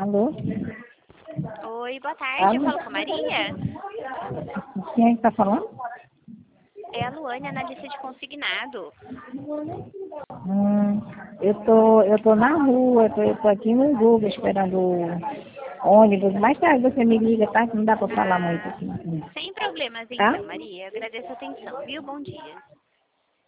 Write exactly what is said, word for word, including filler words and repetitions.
Alô? Oi, boa tarde. Eu Alô? falo com a Maria. Quem é que tá falando? É a Luane, analista de consignado. Hum, eu tô, eu tô na rua, eu tô, eu tô aqui no Google esperando o ônibus. Mais tarde você me liga, tá? Que não dá pra falar muito Ah, aqui. sem problemas Tá? então, Maria. Agradeço a atenção, viu? Bom dia.